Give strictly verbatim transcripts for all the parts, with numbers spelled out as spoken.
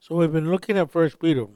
So we've been looking at First Peter,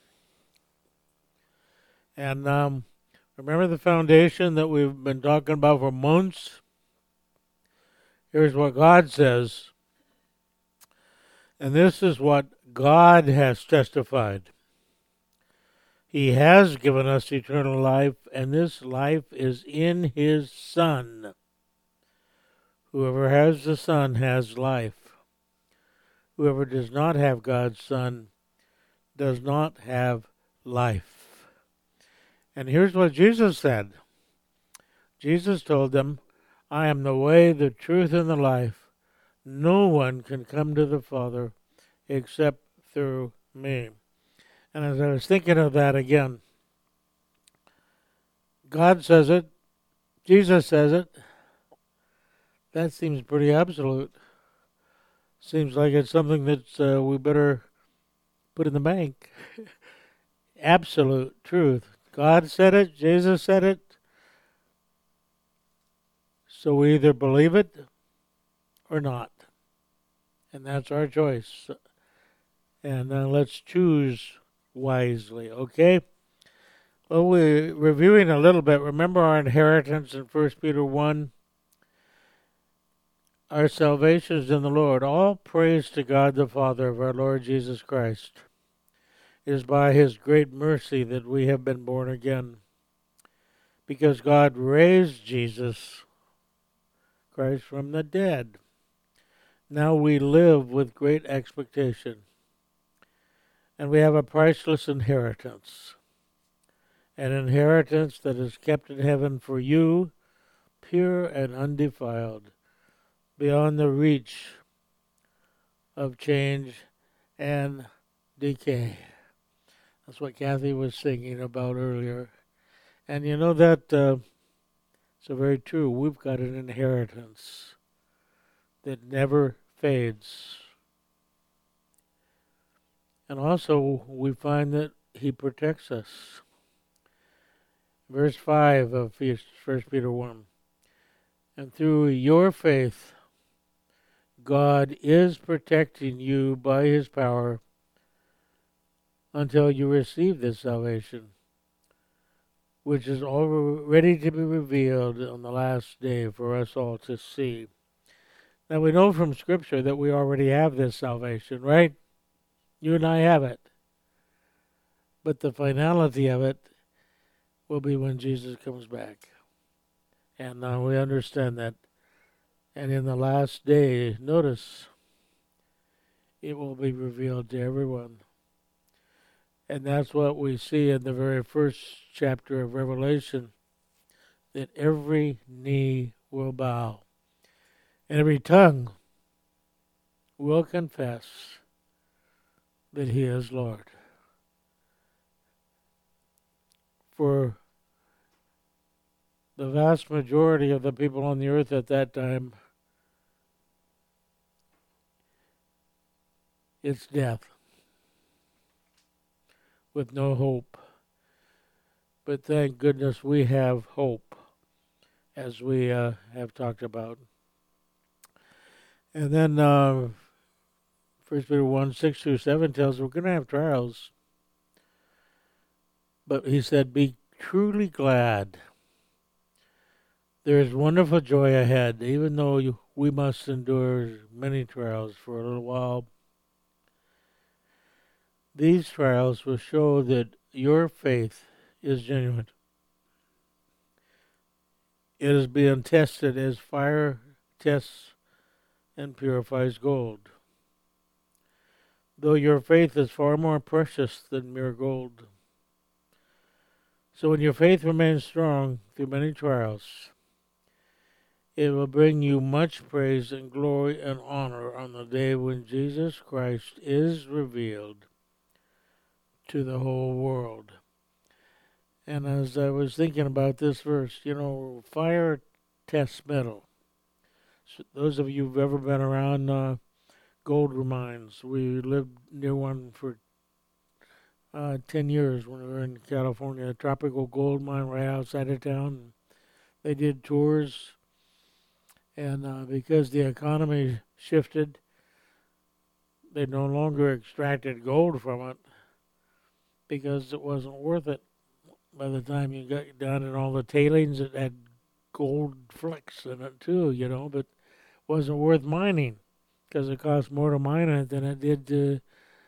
and um, remember the foundation that we've been talking about for months. Here's what God says, and this is what God has testified. He has given us eternal life, and this life is in His Son. Whoever has the Son has life. Whoever does not have God's Son does not have life. And here's what Jesus said. Jesus told them, I am the way, the truth, and the life. No one can come to the Father except through me. And as I was thinking of that again, God says it, Jesus says it. That seems pretty absolute. Seems like it's something that uh, we better put in the bank. Absolute truth. God said it, Jesus said it. So we either believe it or not. And that's our choice. And uh, let's choose wisely, okay? Well, we're reviewing a little bit. Remember our inheritance in First Peter one? Our salvation is in the Lord. All praise to God the Father of our Lord Jesus Christ. It is by His great mercy that we have been born again. Because God raised Jesus Christ from the dead. Now we live with great expectation. And we have a priceless inheritance. An inheritance that is kept in heaven for you, pure and undefiled, beyond the reach of change and decay. That's what Kathy was singing about earlier. And you know that uh, it's very true. We've got an inheritance that never fades. And also we find that He protects us. Verse five of First Peter one. And through your faith, God is protecting you by His power until you receive this salvation, which is already to be revealed on the last day for us all to see. Now we know from Scripture that we already have this salvation, right? You and I have it. But the finality of it will be when Jesus comes back. And uh, we understand that. And in the last day, notice, it will be revealed to everyone. And that's what we see in the very first chapter of Revelation, that every knee will bow, and every tongue will confess that He is Lord. For the vast majority of the people on the earth at that time, it's death with no hope. But thank goodness we have hope, as we uh, have talked about. And then uh, First Peter one, six through seven tells us we're going to have trials. But he said, be truly glad. There is wonderful joy ahead, even though you, we must endure many trials for a little while. These trials will show that your faith is genuine. It is being tested as fire tests and purifies gold, though your faith is far more precious than mere gold. So when your faith remains strong through many trials, it will bring you much praise and glory and honor on the day when Jesus Christ is revealed to the whole world. And as I was thinking about this verse, you know, fire tests metal. So those of you who've ever been around uh, gold mines, we lived near one for uh, ten years when we were in California, a tropical gold mine right outside of town. They did tours, and uh, because the economy shifted, they no longer extracted gold from it because it wasn't worth it. By the time you got down in all the tailings, it had gold flecks in it too, you know, but wasn't worth mining because it cost more to mine it than it did to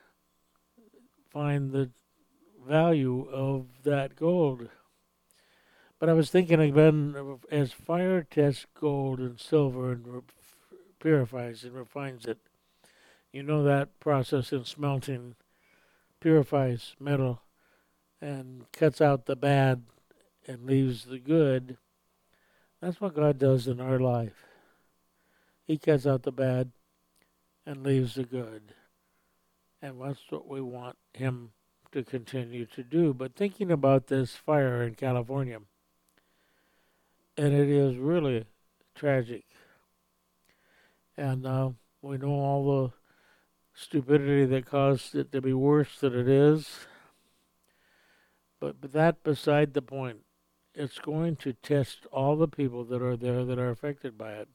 find the value of that gold. But I was thinking again, as fire tests gold and silver and re- purifies and refines it, you know that process in smelting purifies metal and cuts out the bad and leaves the good. That's what God does in our life. He cuts out the bad and leaves the good. And that's what we want Him to continue to do. But thinking about this fire in California, and it is really tragic. And uh, we know all the stupidity that caused it to be worse than it is. But, but that beside the point. It's going to test all the people that are there that are affected by it.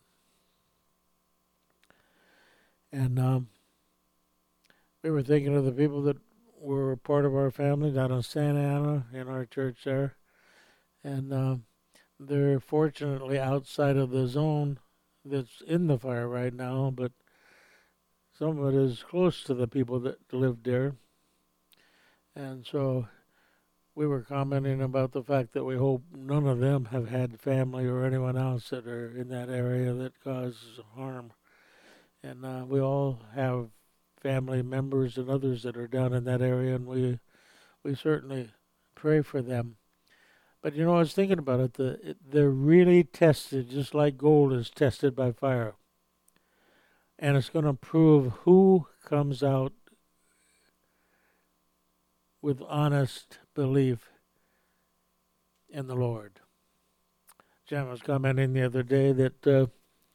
And um, we were thinking of the people that were part of our family down in Santa Ana in our church there. And uh, they're fortunately outside of the zone that's in the fire right now, but some of it is close to the people that lived there. And so we were commenting about the fact that we hope none of them have had family or anyone else that are in that area that causes harm. And uh, we all have family members and others that are down in that area, and we we certainly pray for them. But you know, I was thinking about it. The, it they're really tested, just like gold is tested by fire. And it's going to prove who comes out with honest belief in the Lord. Jan was commenting the other day that uh,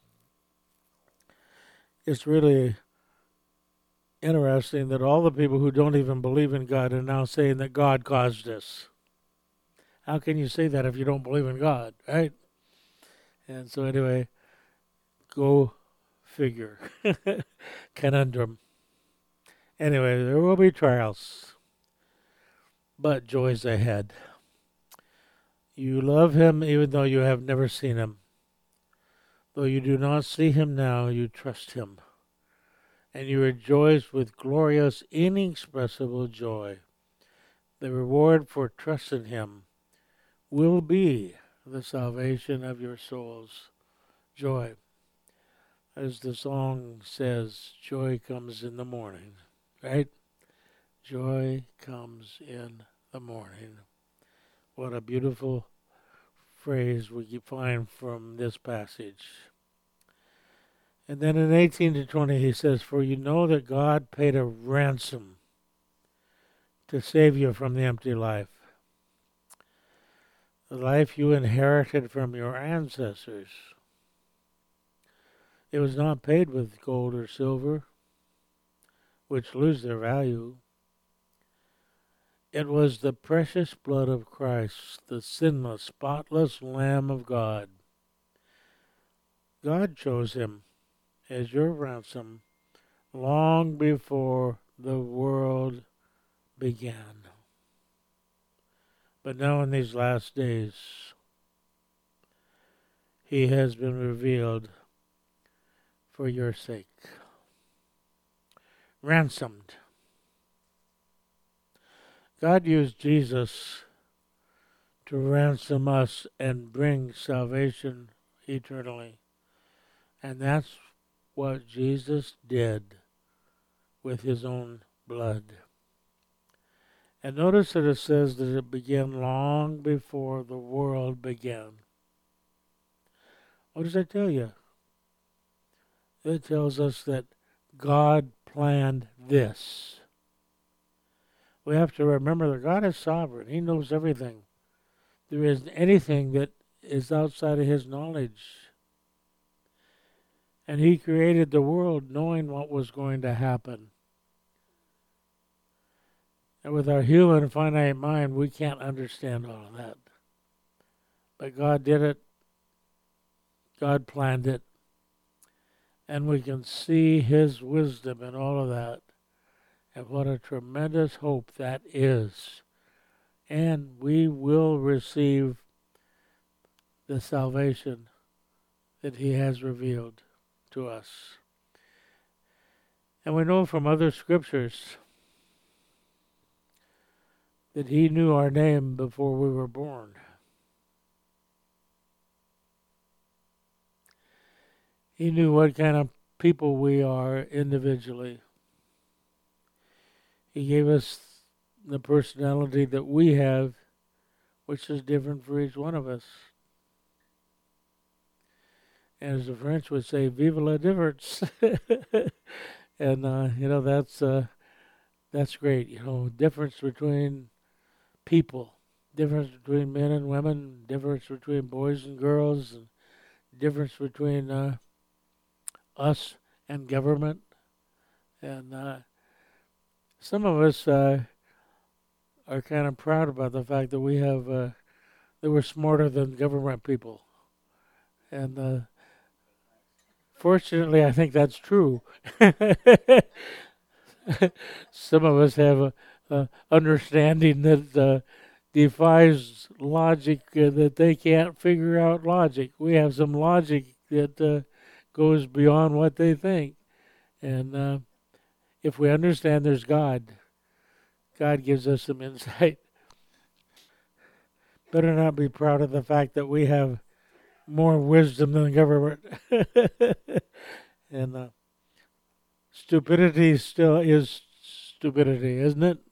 it's really interesting that all the people who don't even believe in God are now saying that God caused this. How can you say that if you don't believe in God, right? And so anyway, go figure. Conundrum. Anyway, there will be trials, but joys ahead. You love Him even though you have never seen Him. Though you do not see Him now, you trust Him. And you rejoice with glorious, inexpressible joy. The reward for trusting Him will be the salvation of your souls. Joy. As the song says, joy comes in the morning, right? Joy comes in the morning. What a beautiful phrase we find from this passage. And then in eighteen to twenty he says, for you know that God paid a ransom to save you from the empty life. The life you inherited from your ancestors. It was not paid with gold or silver, which lose their value. It was the precious blood of Christ, the sinless, spotless Lamb of God. God chose Him as your ransom long before the world began. But now in these last days, He has been revealed for your sake. Ransomed. God used Jesus to ransom us and bring salvation eternally. And that's what Jesus did with His own blood. And notice that it says that it began long before the world began. What does that tell you? It tells us that God planned this. We have to remember that God is sovereign. He knows everything. There isn't anything that is outside of His knowledge. And He created the world knowing what was going to happen. And with our human finite mind, we can't understand all of that. But God did it. God planned it. And we can see His wisdom in all of that. And what a tremendous hope that is. And we will receive the salvation that He has revealed to us. And we know from other scriptures that He knew our name before we were born. He knew what kind of people we are individually. He gave us the personality that we have, which is different for each one of us. And as the French would say, vive la difference. And, uh, you know, that's uh, that's great. You know, difference between people, difference between men and women, difference between boys and girls, and difference between uh, us and government. And uh, some of us uh, are kind of proud about the fact that we have, uh, that we're smarter than government people. And uh, fortunately, I think that's true. Some of us have a, a understanding that uh, defies logic, uh, that they can't figure out logic. We have some logic that uh, goes beyond what they think. And uh, if we understand there's God, God gives us some insight. Better not be proud of the fact that we have more wisdom than the government. And uh, stupidity still is stupidity, isn't it?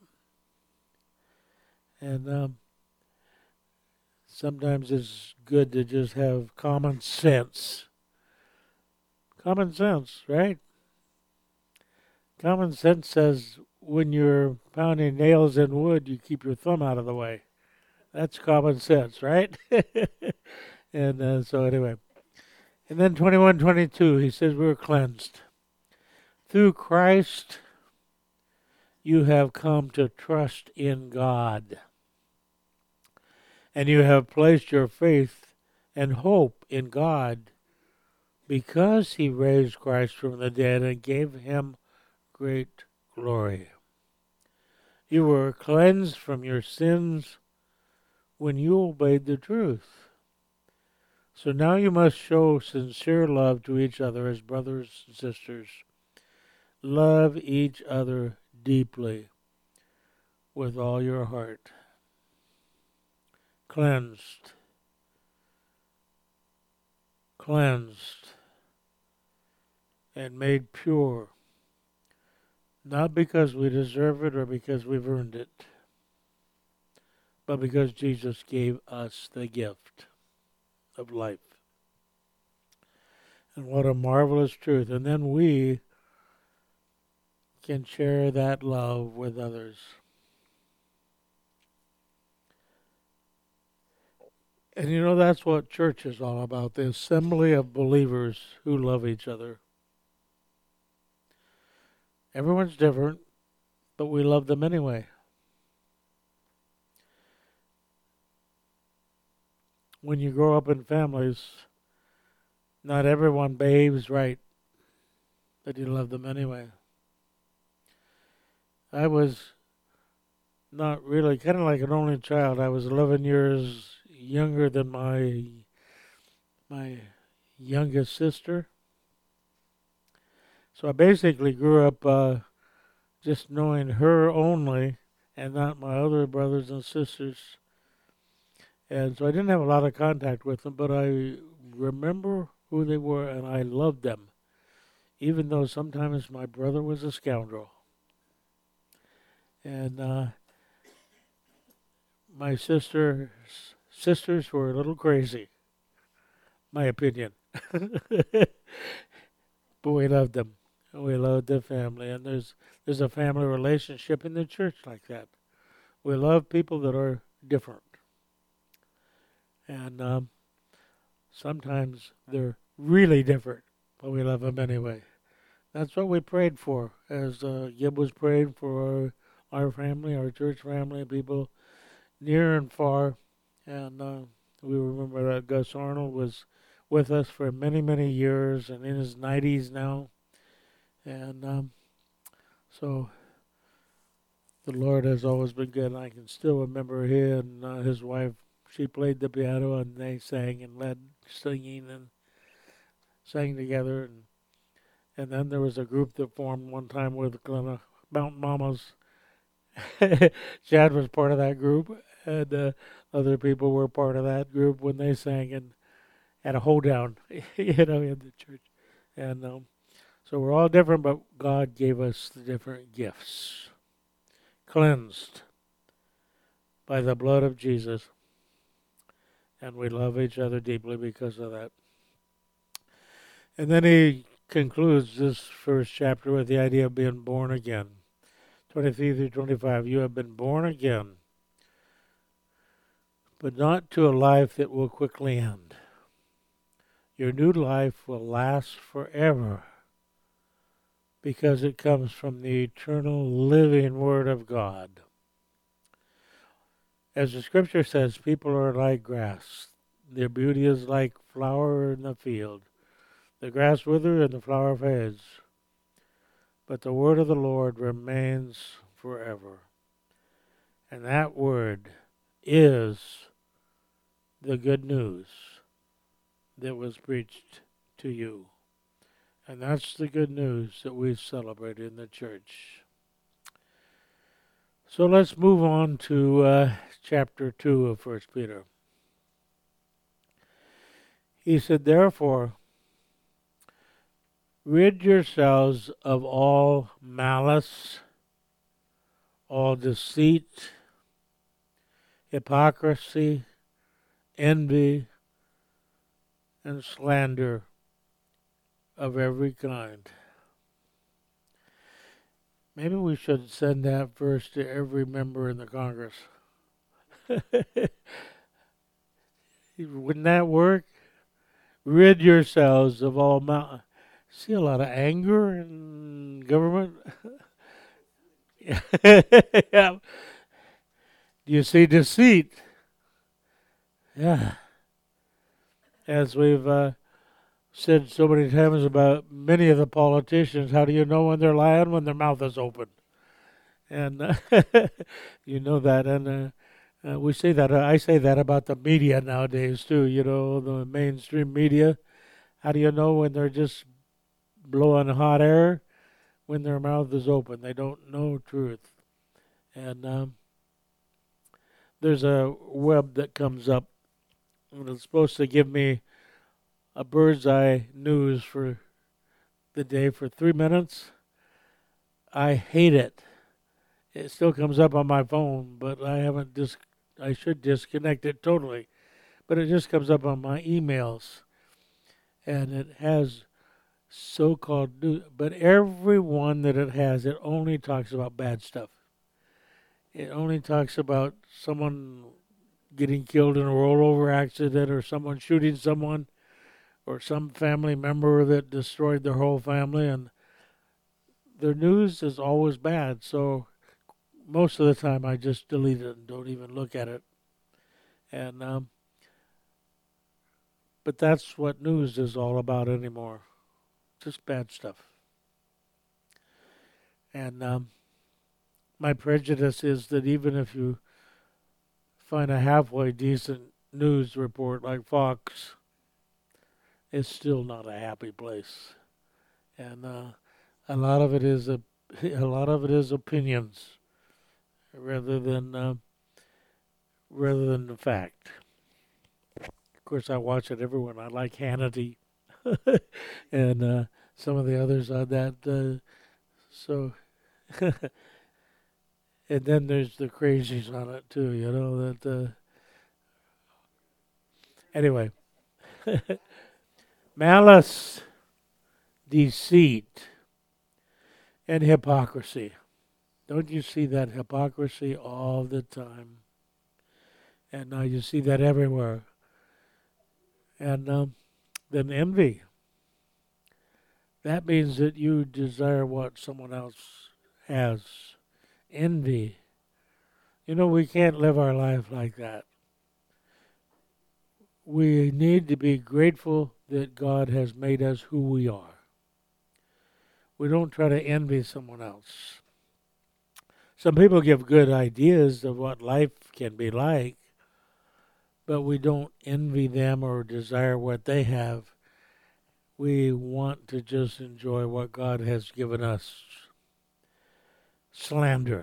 And um, sometimes it's good to just have common sense. Common sense, right? Common sense says when you're pounding nails in wood, you keep your thumb out of the way. That's common sense, right? And uh, so anyway. And then twenty-one twenty-two, he says we're cleansed. Through Christ, you have come to trust in God. And you have placed your faith and hope in God because He raised Christ from the dead and gave Him great glory. You were cleansed from your sins when you obeyed the truth. So now you must show sincere love to each other as brothers and sisters. Love each other deeply with all your heart. Cleansed. Cleansed. And made pure. Not because we deserve it or because we've earned it, but because Jesus gave us the gift of life. And what a marvelous truth. And then we can share that love with others. And you know, that's what church is all about, the assembly of believers who love each other. Everyone's different, but we love them anyway. When you grow up in families, not everyone behaves right, but you love them anyway. I was not really, kind of like an only child. I was eleven years younger than my my youngest sister. So I basically grew up uh, just knowing her only and not my other brothers and sisters. And so I didn't have a lot of contact with them, but I remember who they were and I loved them, even though sometimes my brother was a scoundrel. And uh, my sisters, sisters were a little crazy, my opinion. But we loved them. We loved the family. And there's there's a family relationship in the church like that. We love people that are different. And um, sometimes they're really different, but we love them anyway. That's what we prayed for, as uh, Gib was praying for our, our family, our church family, people near and far. And uh, we remember that Gus Arnold was with us for many, many years and in his nineties now. And um, so the Lord has always been good. And I can still remember he and uh, his wife, she played the piano and they sang and led singing and sang together. And, and then there was a group that formed one time with Glenna Mountain Mamas. Chad was part of that group, and uh, other people were part of that group when they sang and had a hoedown, you know, in the church. And um, so we're all different, but God gave us the different gifts. Cleansed by the blood of Jesus. And we love each other deeply because of that. And then he concludes this first chapter with the idea of being born again. twenty-three through twenty-five, you have been born again, but not to a life that will quickly end. Your new life will last forever because it comes from the eternal living Word of God. As the scripture says, people are like grass. Their beauty is like flower in the field. The grass withers and the flower fades, but the word of the Lord remains forever. And that word is the good news that was preached to you. And that's the good news that we celebrate in the church. So let's move on to uh, chapter two of First Peter. He said, therefore, rid yourselves of all malice, all deceit, hypocrisy, envy, and slander of every kind. Maybe we should send that verse to every member in the Congress. Wouldn't that work? Rid yourselves of all malice. See a lot of anger in government? Yeah. Do you see deceit? Yeah. As we've uh, said so many times about many of the politicians, how do you know when they're lying? When their mouth is open. And uh, you know that. And uh, uh, we say that, uh, I say that about the media nowadays too, you know, the mainstream media. How do you know when they're just blowing hot air? When their mouth is open. They don't know truth. And um, there's a web that comes up, and it's supposed to give me a bird's eye news for the day for three minutes. I hate it. It still comes up on my phone, but I haven't dis- I should disconnect it totally. But it just comes up on my emails. And it has so-called news, but every one that it has, it only talks about bad stuff. It only talks about someone getting killed in a rollover accident, or someone shooting someone, or some family member that destroyed their whole family, and their news is always bad. So most of the time I just delete it and don't even look at it. And um, but that's what news is all about anymore. Just bad stuff. And um, my prejudice is that even if you find a halfway decent news report like Fox, it's still not a happy place. And uh, a lot of it is a, a lot of it is opinions rather than uh, rather than the fact. Of course, I watch it everywhere. I like Hannity and uh, some of the others on that. Uh, so. And then there's the crazies on it too, you know, that, uh, anyway. Malice, deceit, and hypocrisy. Don't you see that hypocrisy all the time? And now you see that everywhere. And um, then envy. That means that you desire what someone else has. Envy. You know, we can't live our life like that. We need to be grateful that God has made us who we are. We don't try to envy someone else. Some people give good ideas of what life can be like, but we don't envy them or desire what they have. We want to just enjoy what God has given us. Slander.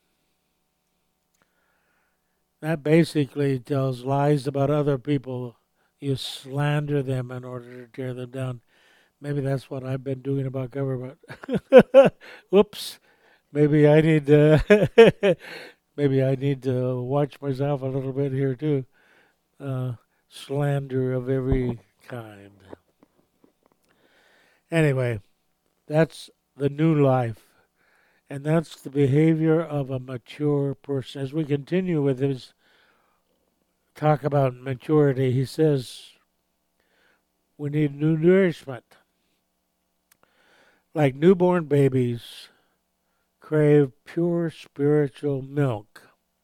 That basically tells lies about other people. You slander them in order to tear them down. Maybe that's what I've been doing about government. Whoops. Maybe I need to maybe I need to watch myself a little bit here too. Uh, slander of every kind. Anyway, that's the new life. And that's the behavior of a mature person. As we continue with his talk about maturity, he says we need new nourishment. Like newborn babies crave pure spiritual milk,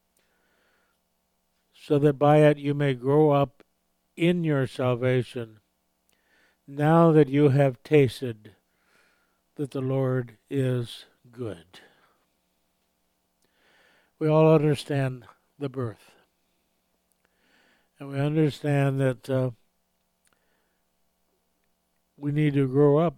so that by it you may grow up in your salvation, now that you have tasted that the Lord is good. We all understand the birth. And we understand that uh, we need to grow up.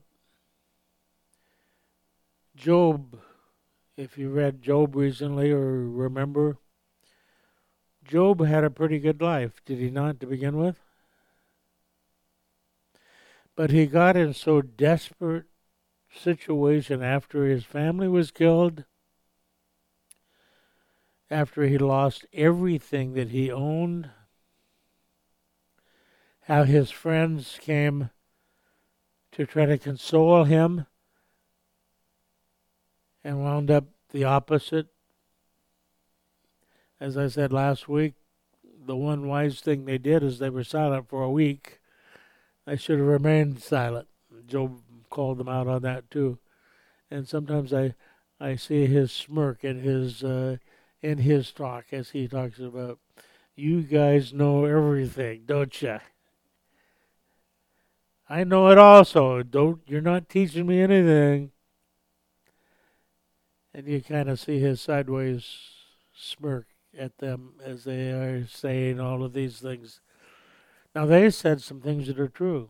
Job, if you read Job recently or remember, Job had a pretty good life, did he not, to begin with? But he got in so desperate situation after his family was killed, after he lost everything that he owned, how his friends came to try to console him and wound up the opposite. As I said last week, the one wise thing they did is they were silent for a week. They should have remained silent. Job called them out on that too. And sometimes I, I see his smirk in his uh, in his talk as he talks about, you guys know everything, don't you? I know it also. Don't you're not teaching me anything. And you kind of see his sideways smirk at them as they are saying all of these things. Now they said some things that are true,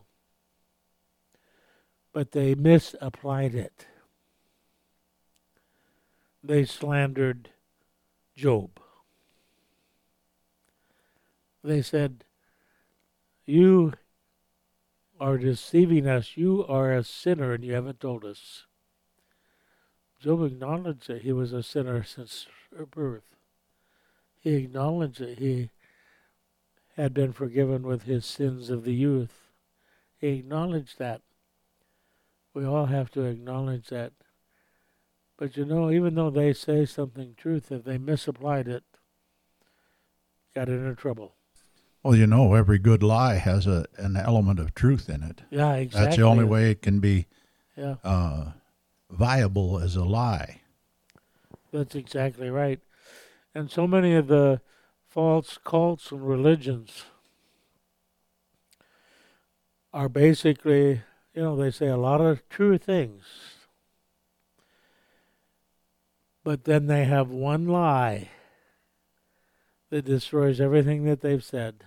but they misapplied it. They slandered Job. They said, you are deceiving us. You are a sinner and you haven't told us. Job acknowledged that he was a sinner since birth. He acknowledged that he had been forgiven with his sins of the youth. He acknowledged that. We all have to acknowledge that. But you know, even though they say something truth, if they misapplied it, got into trouble. Well, you know, every good lie has a an element of truth in it. Yeah, exactly. That's the only way it can be yeah. uh, viable as a lie. That's exactly right. And so many of the false cults and religions are basically, you know, they say a lot of true things. But then they have one lie that destroys everything that they've said.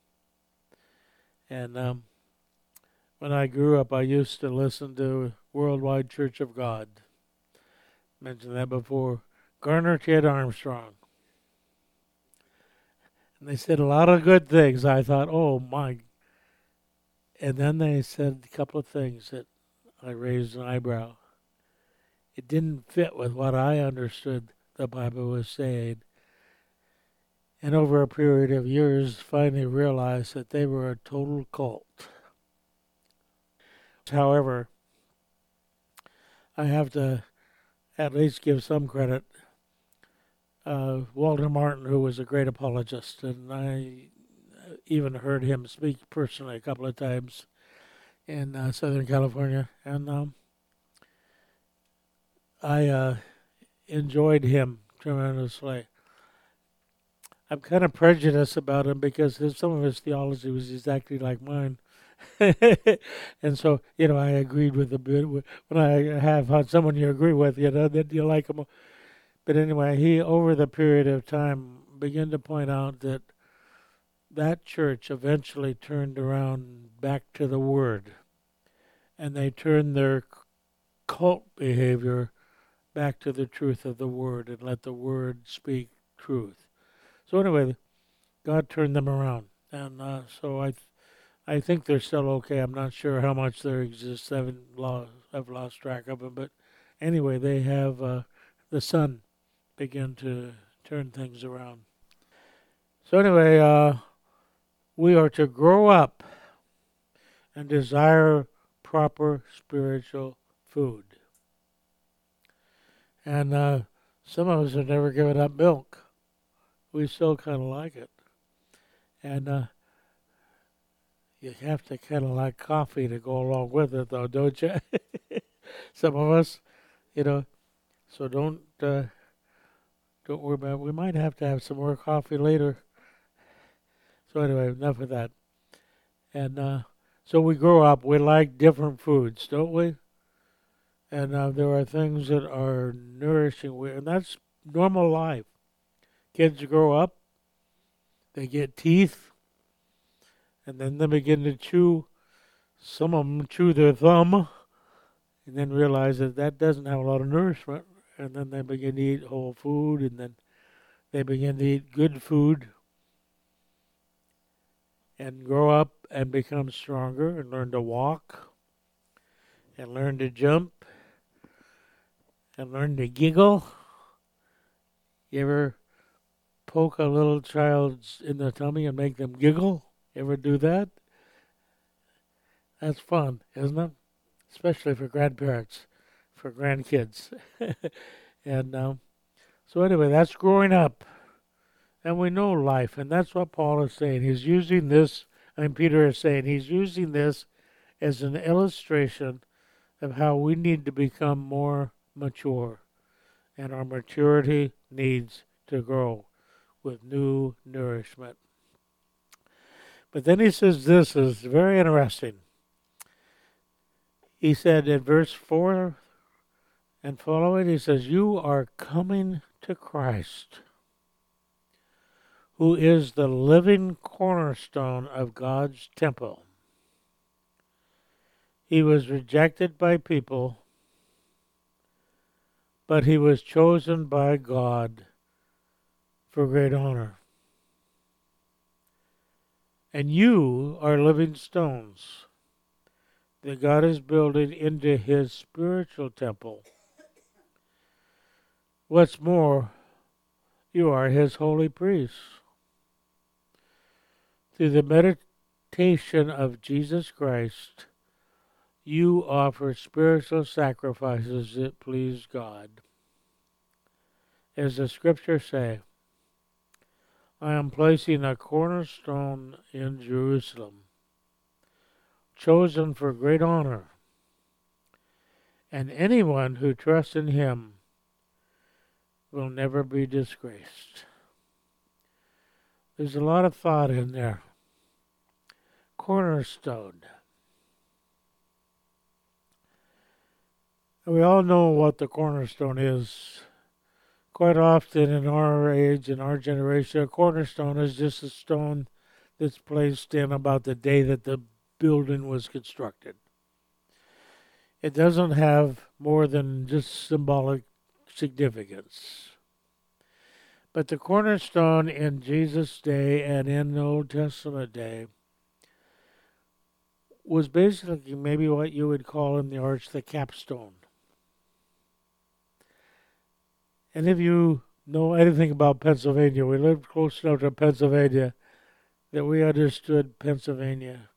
And um, when I grew up, I used to listen to Worldwide Church of God. Mentioned that before. Garner Ted Armstrong. And they said a lot of good things. I thought, oh my. And then they said a couple of things that I raised an eyebrow. It didn't fit with what I understood the Bible was saying. And over a period of years, finally realized that they were a total cult. However, I have to at least give some credit. Uh, Walter Martin, who was a great apologist, and I even heard him speak personally a couple of times in uh, Southern California, and um, I uh, enjoyed him tremendously. I'm kind of prejudiced about him because his, some of his theology was exactly like mine. And so, you know, I agreed with the bit. When I have had someone you agree with, you know, that you like them. But anyway, he, over the period of time, began to point out that that church eventually turned around back to the Word. And they turned their cult behavior back to the truth of the Word and let the Word speak truth. So anyway, God turned them around. And uh, so I th- I think they're still okay. I'm not sure how much there exists. I haven't lost, I've lost track of them. But anyway, they have uh, the Son begin to turn things around. So anyway, uh, we are to grow up and desire proper spiritual food. And uh, some of us have never given up milk. We still kind of like it. And uh, you have to kind of like coffee to go along with it, though, don't you? Some of us, you know. So don't uh, don't worry about it. We might have to have some more coffee later. So anyway, enough of that. And uh, so we grow up. We like different foods, don't we? And uh, there are things that are nourishing, and that's normal life. Kids grow up, they get teeth, and then they begin to chew. Some of them chew their thumb, and then realize that that doesn't have a lot of nourishment. And then they begin to eat whole food, and then they begin to eat good food, and grow up and become stronger, and learn to walk, and learn to jump, and learn to giggle. You ever poke a little child in the tummy and make them giggle? You ever do that? That's fun, isn't it? Especially for grandparents, for grandkids. And um, so anyway, that's growing up. And we know life, and that's what Paul is saying. He's using this, I mean, Peter is saying, he's using this as an illustration of how we need to become more mature. And our maturity needs to grow with new nourishment. But then he says this is very interesting. He said in verse four and following, he says, you are coming to Christ, who is the living cornerstone of God's temple. He was rejected by people, but he was chosen by God for great honor. And you are living stones that God is building into his spiritual temple. What's more, you are his holy priests. Through the meditation of Jesus Christ, you offer spiritual sacrifices that please God. As the scriptures say, I am placing a cornerstone in Jerusalem, chosen for great honor, and anyone who trusts in him will never be disgraced. There's a lot of thought in there. Cornerstone. We all know what the cornerstone is. Quite often in our age, in our generation, a cornerstone is just a stone that's placed in about the day that the building was constructed. It doesn't have more than just symbolic significance. But the cornerstone in Jesus' day and in the Old Testament day was basically maybe what you would call in the arch the capstone. And if you know anything about Pennsylvania, we lived close enough to Pennsylvania that we understood Pennsylvania.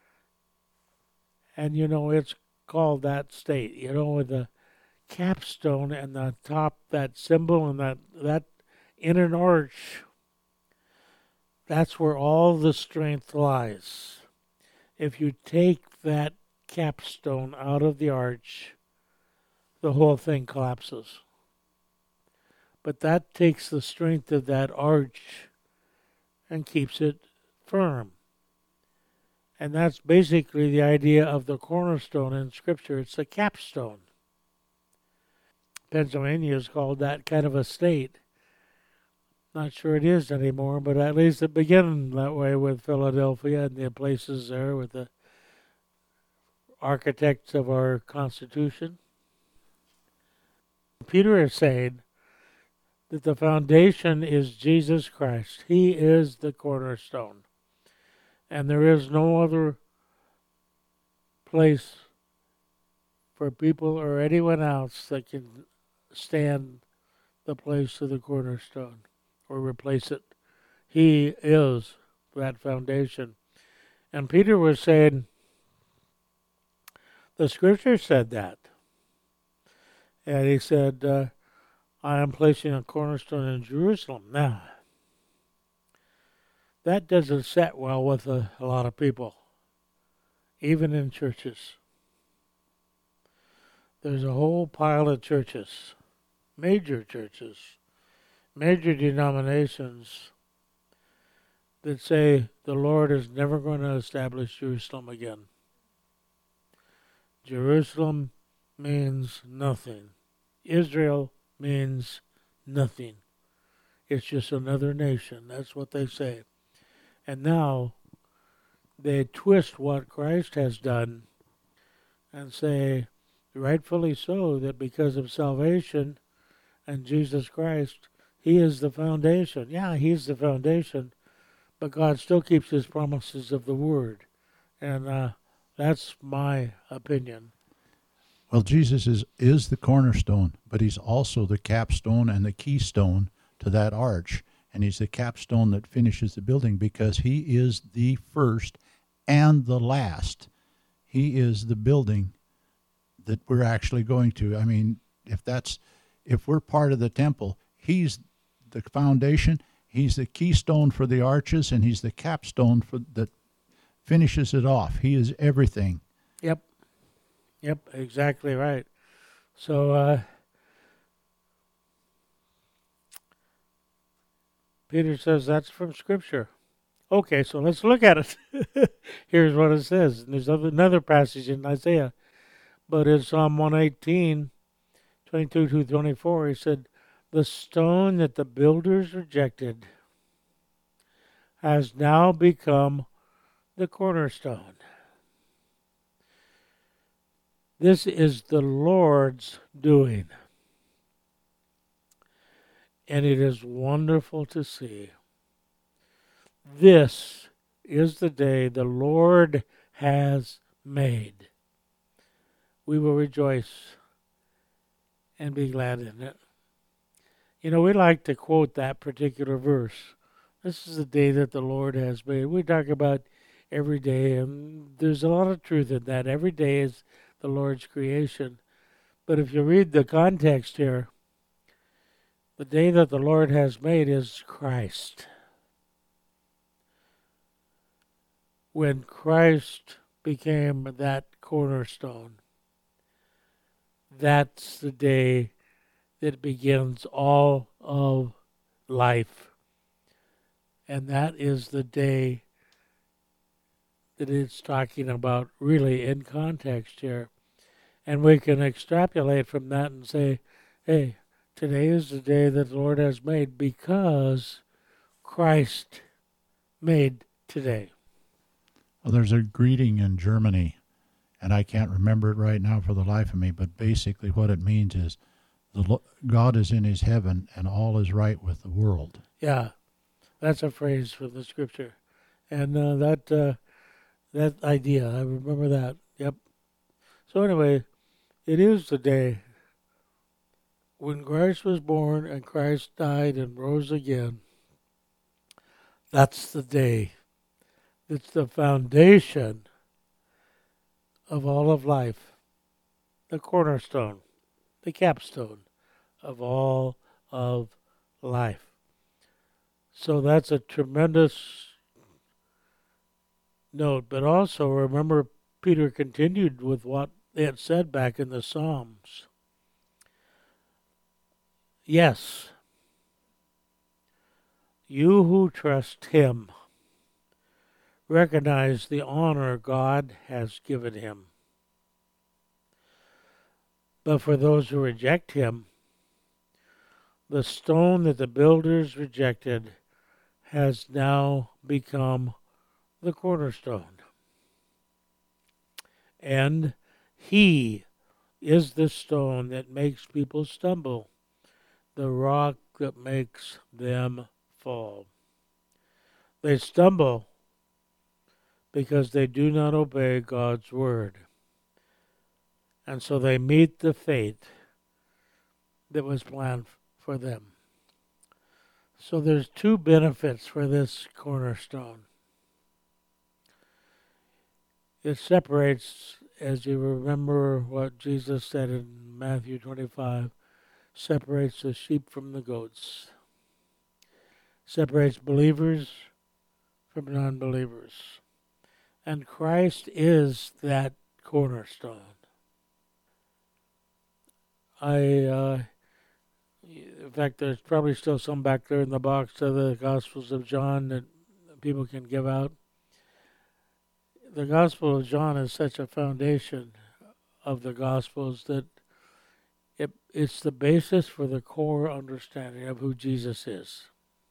And, you know, it's called that state, you know, with the capstone and the top, that symbol and that, that in an arch. That's where all the strength lies. If you take that capstone out of the arch, the whole thing collapses. But that takes the strength of that arch and keeps it firm. And that's basically the idea of the cornerstone in Scripture. It's the capstone. Pennsylvania is called that kind of a state. Not sure it is anymore, but at least it began that way with Philadelphia and the places there with the architects of our Constitution. Peter is saying that the foundation is Jesus Christ. He is the cornerstone. And there is no other place for people or anyone else that can stand the place of the cornerstone or replace it. He is that foundation. And Peter was saying, the Scripture said that. And he said, uh, I am placing a cornerstone in Jerusalem. Now, that doesn't set well with a, a lot of people, even in churches. There's a whole pile of churches, major churches, major denominations that say the Lord is never going to establish Jerusalem again. Jerusalem means nothing. Israel means nothing. It's just another nation. That's what they say. And now they twist what Christ has done and say, rightfully so, that because of salvation and Jesus Christ, He is the foundation. Yeah, He's the foundation, but God still keeps His promises of the Word. And uh, that's my opinion. Well, Jesus is, is the cornerstone, but He's also the capstone and the keystone to that arch. And He's the capstone that finishes the building because He is the first and the last. He is the building that we're actually going to. I mean, if that's if we're part of the temple, He's the foundation, He's the keystone for the arches, and He's the capstone for that finishes it off. He is everything. Yep. Yep, exactly right. So, uh, Peter says that's from Scripture. Okay, so let's look at it. Here's what it says. And there's other, another passage in Isaiah, but in Psalm one eighteen, twenty-two to twenty-four, he said, the stone that the builders rejected has now become the cornerstone. This is the Lord's doing. And it is wonderful to see. This is the day the Lord has made. We will rejoice and be glad in it. You know, we like to quote that particular verse. This is the day that the Lord has made. We talk about every day, and there's a lot of truth in that. Every day is the Lord's creation. But if you read the context here, the day that the Lord has made is Christ. When Christ became that cornerstone, that's the day that begins all of life. And that is the day that it's talking about really in context here. And we can extrapolate from that and say, hey, today is the day that the Lord has made because Christ made today. Well, there's a greeting in Germany, and I can't remember it right now for the life of me, but basically what it means is the God is in His heaven and all is right with the world. Yeah, that's a phrase from the Scripture. And uh, that... Uh, That idea, I remember that. Yep. So anyway, it is the day when Christ was born and Christ died and rose again. That's the day. It's the foundation of all of life. The cornerstone, the capstone of all of life. So that's a tremendous note, but also remember Peter continued with what they had said back in the Psalms. Yes, you who trust Him, recognize the honor God has given him. But for those who reject him, the stone that the builders rejected has now become the cornerstone. And he is the stone that makes people stumble, the rock that makes them fall. They stumble because they do not obey God's word. And so they meet the fate that was planned for them. So there's two benefits for this cornerstone. It separates, as you remember what Jesus said in Matthew twenty-five, separates the sheep from the goats. Separates believers from non-believers. And Christ is that cornerstone. I, uh, in fact, there's probably still some back there in the box of the Gospels of John that people can give out. The Gospel of John is such a foundation of the Gospels that it, it's the basis for the core understanding of who Jesus is.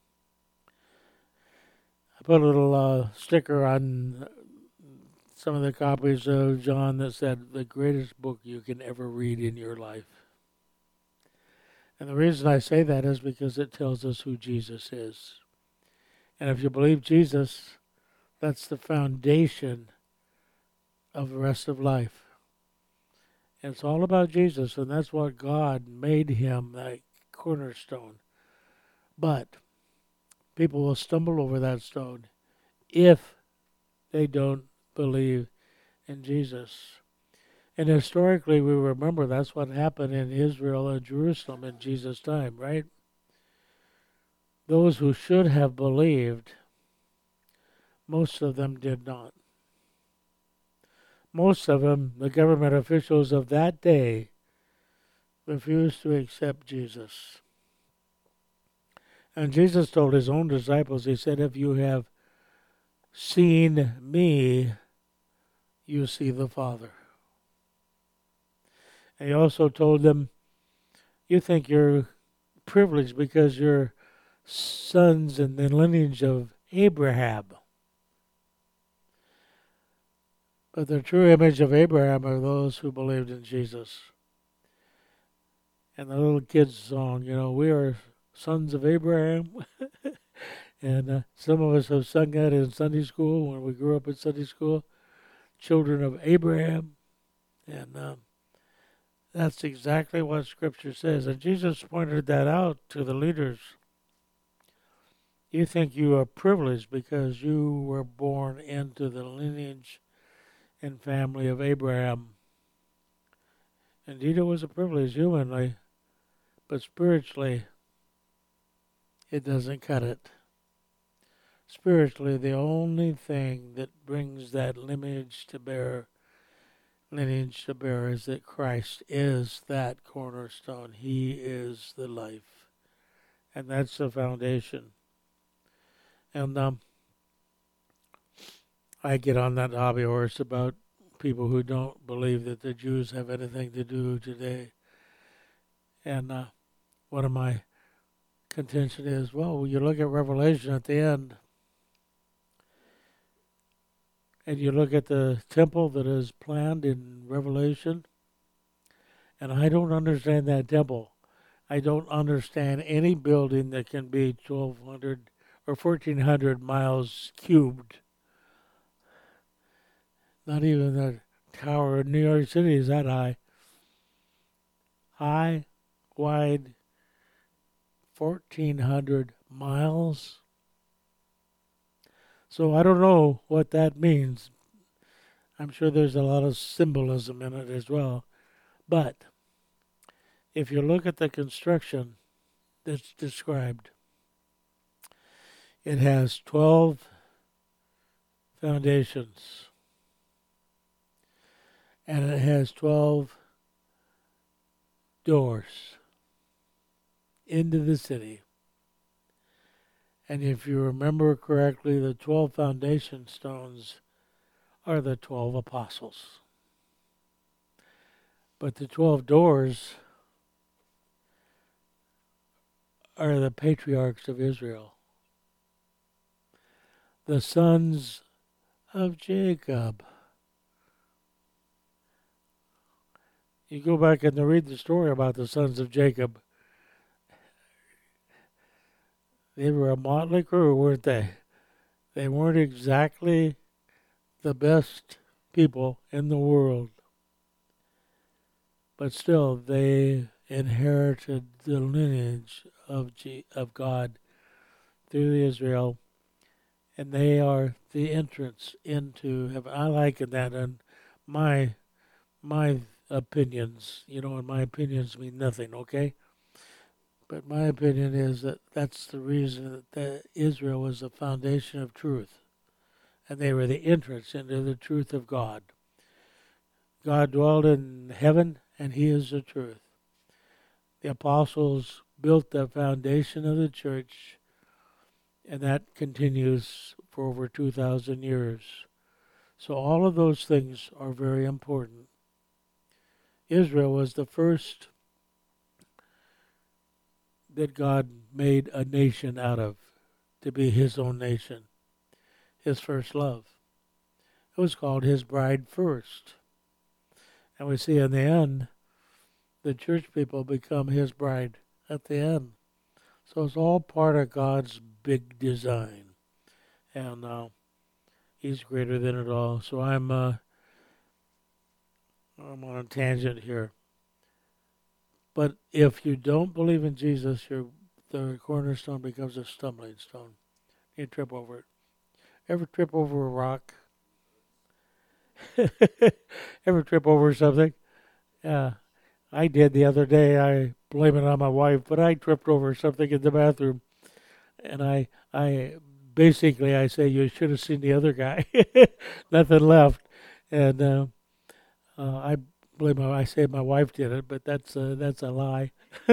I put a little uh, sticker on some of the copies of John that said, the greatest book you can ever read in your life. And the reason I say that is because it tells us who Jesus is. And if you believe Jesus, that's the foundation of the rest of life. And it's all about Jesus, and that's what God made him, that cornerstone. But people will stumble over that stone if they don't believe in Jesus. And historically, we remember that's what happened in Israel and Jerusalem in Jesus' time, right? Those who should have believed, most of them did not. Most of them, the government officials of that day, refused to accept Jesus. And Jesus told his own disciples, he said, if you have seen me, you see the Father. And he also told them, you think you're privileged because you're sons in the lineage of Abraham. But the true image of Abraham are those who believed in Jesus. And the little kids' song, you know, we are sons of Abraham. and uh, some of us have sung that in Sunday school when we grew up in Sunday school. Children of Abraham. And um, that's exactly what Scripture says. And Jesus pointed that out to the leaders. You think you are privileged because you were born into the lineage and family of Abraham. Indeed, it was a privilege humanly, but spiritually, it doesn't cut it. Spiritually, the only thing that brings that lineage to bear, lineage to bear is that Christ is that cornerstone. He is the life. And that's the foundation. And um, I get on that hobby horse about people who don't believe that the Jews have anything to do today. And uh, one of my contention is, well, you look at Revelation at the end, and you look at the temple that is planned in Revelation, and I don't understand that temple. I don't understand any building that can be twelve hundred or fourteen hundred miles cubed. Not even the tower in New York City is that high. High, wide, fourteen hundred miles. So I don't know what that means. I'm sure there's a lot of symbolism in it as well. But if you look at the construction that's described, it has twelve foundations. And it has twelve doors into the city. And if you remember correctly, the twelve foundation stones are the twelve apostles. But the twelve doors are the patriarchs of Israel, the sons of Jacob. You go back and read the story about the sons of Jacob. They were a motley crew, weren't they? They weren't exactly the best people in the world. But still, they inherited the lineage of G- of God through Israel, and they are the entrance into heaven. I liken that, and my my opinions, you know, and my opinions mean nothing, okay? But my opinion is that that's the reason that the Israel was the foundation of truth, and they were the entrance into the truth of God. God dwelled in heaven, and He is the truth. The apostles built the foundation of the church, and that continues for over two thousand years. So all of those things are very important. Israel was the first that God made a nation out of, to be His own nation, His first love. It was called His bride first. And we see in the end, the church people become His bride at the end. So it's all part of God's big design. And uh, He's greater than it all. So I'm, uh, I'm on a tangent here. But if you don't believe in Jesus, your the cornerstone becomes a stumbling stone. You trip over it. Ever trip over a rock? Ever trip over something? Yeah, I did the other day. I blame it on my wife, but I tripped over something in the bathroom, and I, I basically I say you should have seen the other guy. Nothing left, and uh, uh, I blame my. I say my wife did it, but that's uh, that's a lie.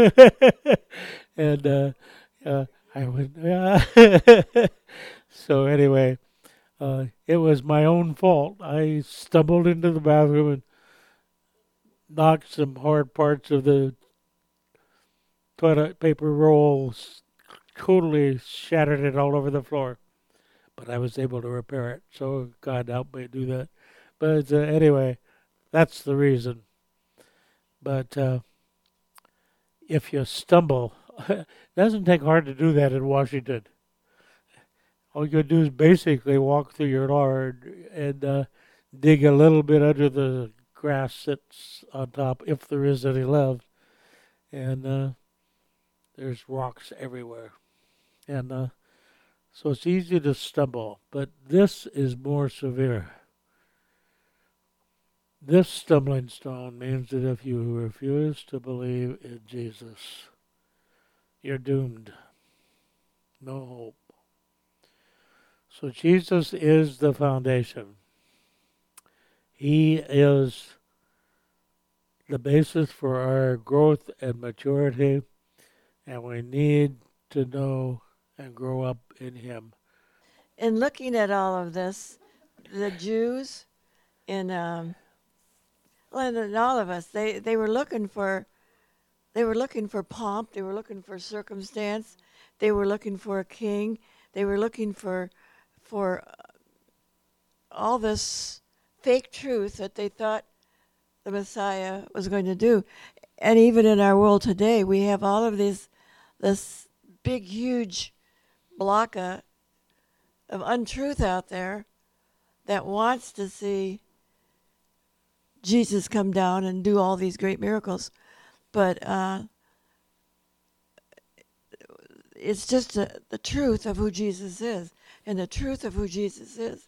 and uh, uh, I went. Yeah. So anyway. Uh, it was my own fault. I stumbled into the bathroom and knocked some hard parts of the toilet paper roll, totally shattered it all over the floor. But I was able to repair it, so God helped me do that. But uh, anyway, that's the reason. But uh, if you stumble, it doesn't take hard to do that in Washington. All you gotta do is basically walk through your yard and uh, dig a little bit under the grass that's on top, if there is any left. And uh, there's rocks everywhere. And uh, so it's easy to stumble. But this is more severe. This stumbling stone means that if you refuse to believe in Jesus, you're doomed. No hope. So Jesus is the foundation. He is the basis for our growth and maturity, and we need to know and grow up in Him. In looking at all of this, the Jews in um, well, and all of us, they, they were looking for they were looking for pomp, they were looking for circumstance, they were looking for a king, they were looking for for all this fake truth that they thought the Messiah was going to do. And even in our world today, we have all of these, this big, huge block of, of untruth out there that wants to see Jesus come down and do all these great miracles. But uh, it's just a, the truth of who Jesus is. And the truth of who Jesus is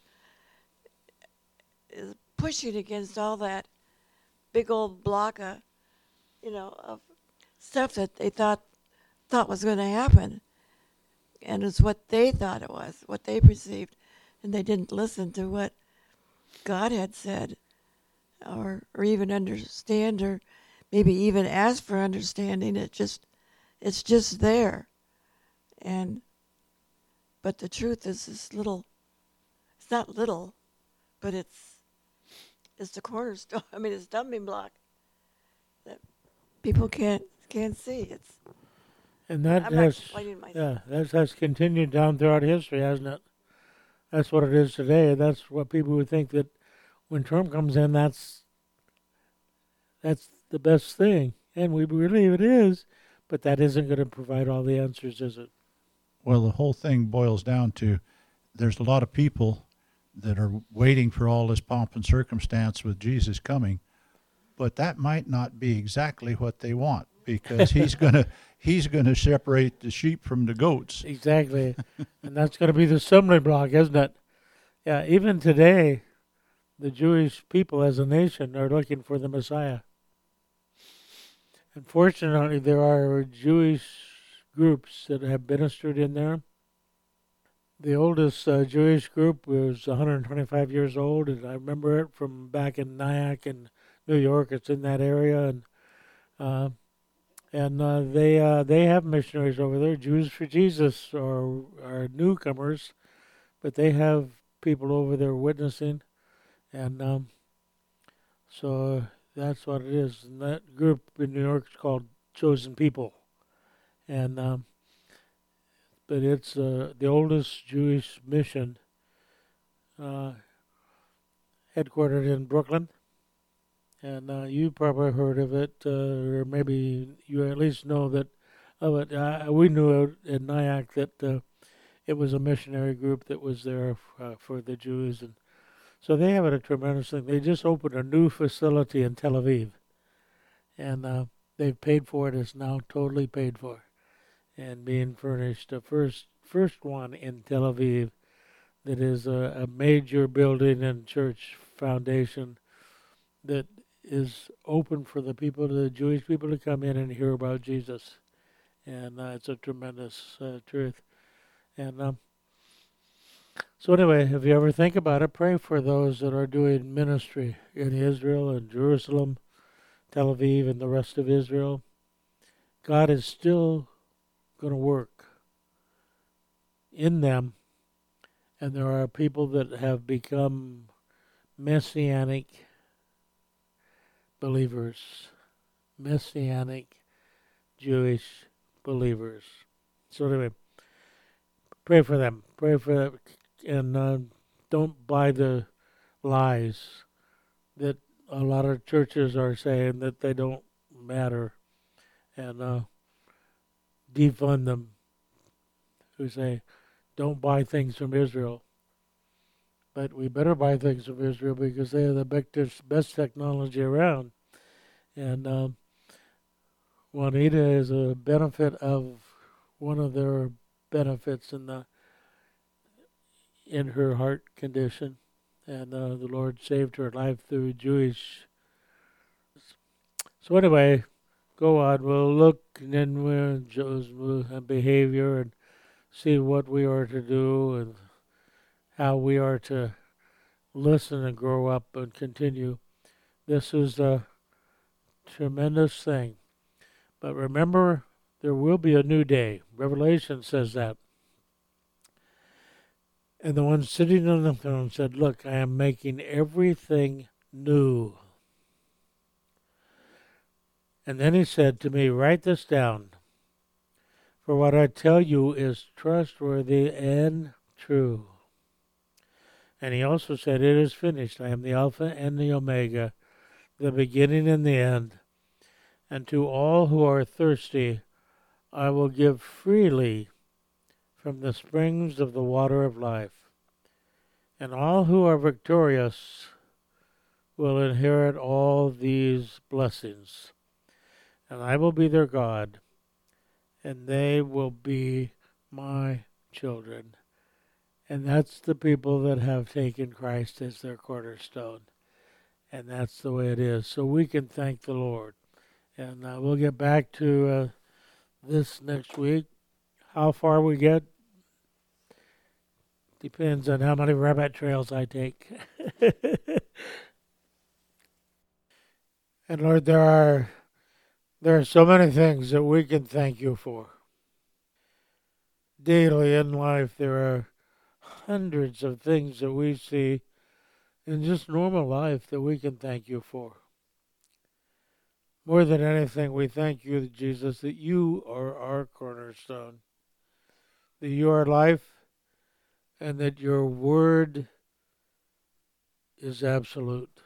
is pushing against all that big old block of, you know, of stuff that they thought thought was going to happen. And it's what they thought it was, what they perceived. And they didn't listen to what God had said or or even understand or maybe even ask for understanding. It just it's just there. And But the truth is this little, it's not little, but it's it's the cornerstone. I mean, it's a stumbling block that people can't can't see. It's And that I'm not has, explaining myself. yeah, that has continued down throughout history, hasn't it? That's what it is today. That's what people would think, that when Trump comes in, that's that's the best thing, and we believe it is. But that isn't going to provide all the answers, is it? Well, the whole thing boils down to there's a lot of people that are waiting for all this pomp and circumstance with Jesus coming, but that might not be exactly what they want, because he's going to he's going to separate the sheep from the goats. Exactly. And that's going to be the stumbling block, isn't it? Yeah, even today, the Jewish people as a nation are looking for the Messiah. Unfortunately, there are Jewish groups that have ministered in there. The oldest uh, Jewish group was one hundred twenty-five years old, and I remember it from back in Nyack in New York. It's in that area, and uh, and uh, they uh, they have missionaries over there. Jews for Jesus are are newcomers, but they have people over there witnessing, and um, so that's what it is. And that group in New York is called Chosen People, and um, but it's uh, the oldest Jewish mission, uh, headquartered in Brooklyn. And uh, you probably heard of it, uh, or maybe you at least know that of it. Uh, we knew it in Nyack that uh, it was a missionary group that was there uh, for the Jews, and so they have it a tremendous thing. They just opened a new facility in Tel Aviv, and uh, they've paid for it. It's now totally paid for, and being furnished. The first first one in Tel Aviv that is a, a major building and church foundation that is open for the people, the Jewish people, to come in and hear about Jesus. And uh, it's a tremendous uh, truth. And um, so anyway, if you ever think about it, pray for those that are doing ministry in Israel and Jerusalem, Tel Aviv, and the rest of Israel. God is still going to work in them. And there are people that have become messianic believers, messianic Jewish believers. So anyway, pray for them. Pray for them, and uh, don't buy the lies that a lot of churches are saying that they don't matter, and uh, defund them who say don't buy things from Israel. But we better buy things from Israel because they have the best, best technology around. And um, Juanita is a benefit of one of their benefits in the in her heart condition. And uh, the Lord saved her life through Jewish. So anyway, go on. We'll look and then we'll Joe's behavior and see what we are to do and how we are to listen and grow up and continue. This is a tremendous thing. But remember, there will be a new day. Revelation says that. And the one sitting on the throne said, "Look, I am making everything new." And then he said to me, "Write this down, for what I tell you is trustworthy and true." And he also said, "It is finished. I am the Alpha and the Omega, the beginning and the end. And to all who are thirsty, I will give freely from the springs of the water of life. And all who are victorious will inherit all these blessings. And I will be their God, and they will be my children." And that's the people that have taken Christ as their cornerstone. And that's the way it is. So we can thank the Lord. And uh, we'll get back to uh, this next week. How far we get depends on how many rabbit trails I take. And Lord, there are there are so many things that we can thank you for. daily in life there are hundreds of things that we see in just normal life that we can thank you for. More than anything, we thank you, Jesus, that you are our cornerstone, that you are life, and that your word is absolute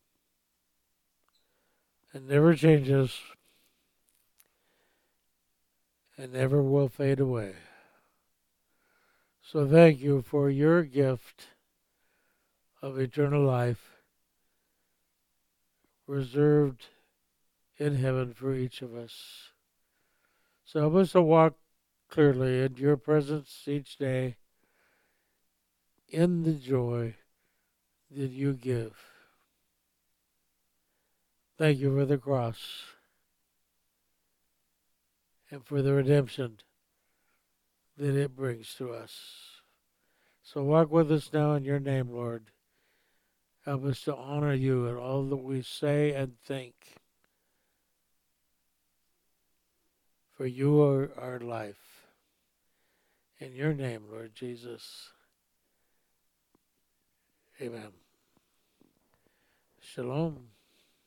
and never changes and never will fade away. So thank you for your gift of eternal life reserved in heaven for each of us. So help us to walk clearly in your presence each day in the joy that you give. Thank you for the cross and for the redemption that it brings to us. So walk with us now in your name, Lord. Help us to honor you in all that we say and think. For you are our life. In your name, Lord Jesus. Amen. Shalom.